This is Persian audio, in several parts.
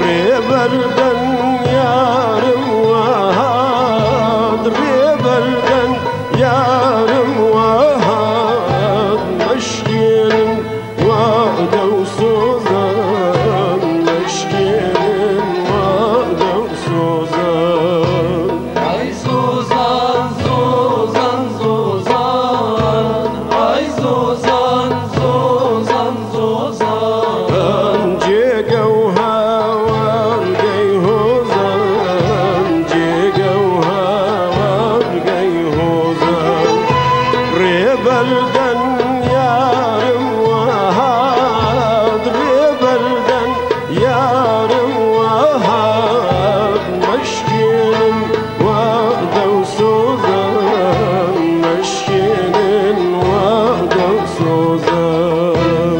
ريبردن يارم وهاد ريبردن يارم وهاد مشكين وعد وسوزان مشكين وعد وسوزان Ay Suzan, Suzan, Suzan, ay Suzan, Suzan, Suzan. جيجا وهاوار جيهوزان جيجا وهاوار جيهوزان ريبردن يارم وهاد ريبردن يارم وهاد مشكين وعد وسوزان مشكين وعد وسوزان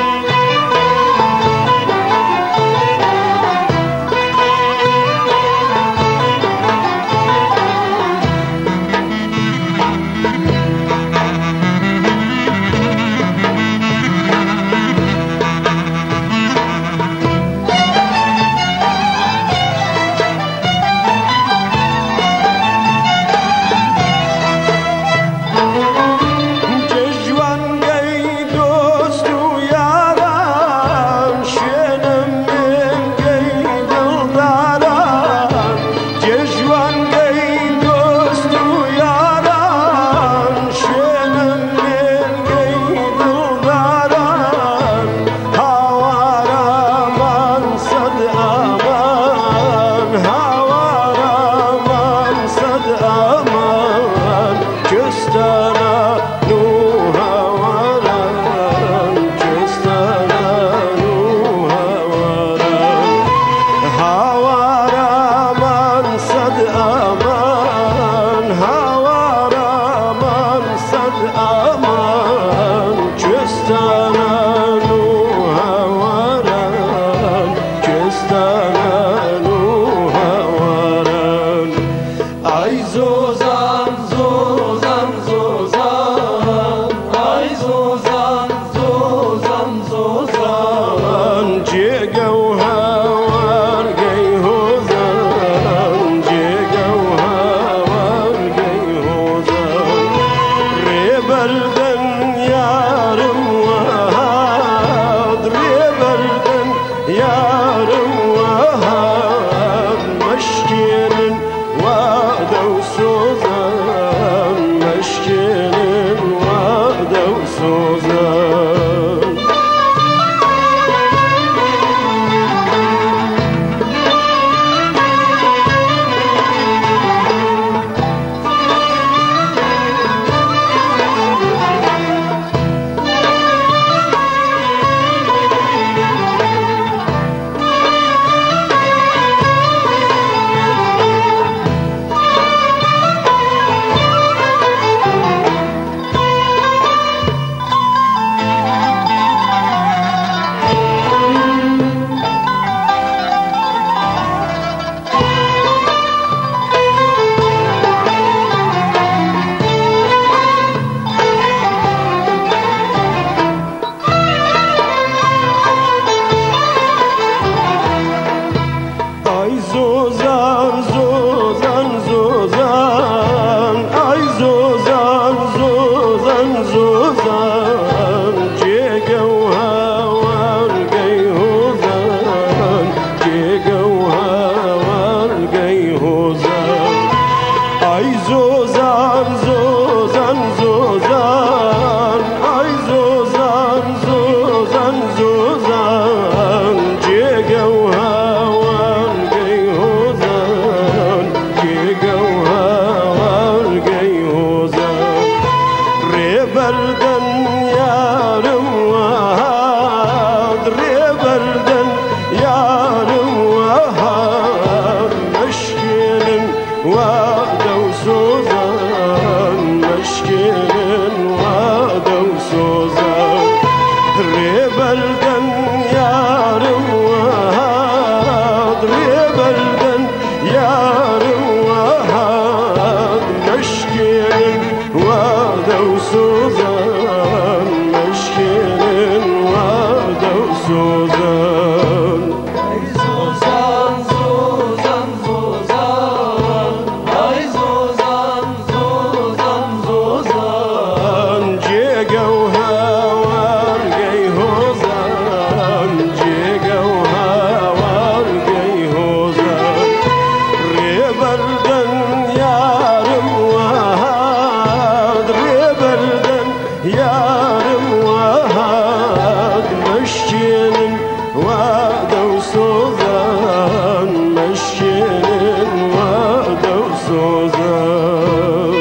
ججوان گی دوست و یاران شنم من گی دلداران ججوان گی دوست و یاران شنم من گی دلداران هوارا من صد امان هوارا من صد امان جستانا Ay Zozan, Zozan, Zozan, ay Zozan, Zozan, Zozan. Jega وهاوار جيهوزان جيجا وهاوار جيهوزان ريبردن يارم وهاد ريبردن يارم وهاد مشكين وعد وسوزان مشكين وعد وسوزان Zuzan, Zuzan, Zuzan, ay Zuzan, Zuzan, Zuzan. جيقة وهوارقي هوزان، جيقة وهوارقي هوزان. ريبردن يارم وهاد، ريبردن يارم وهاد. مشكين وادو سوزان، مشكين وادو سوزان.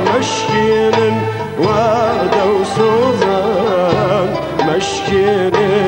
مشكين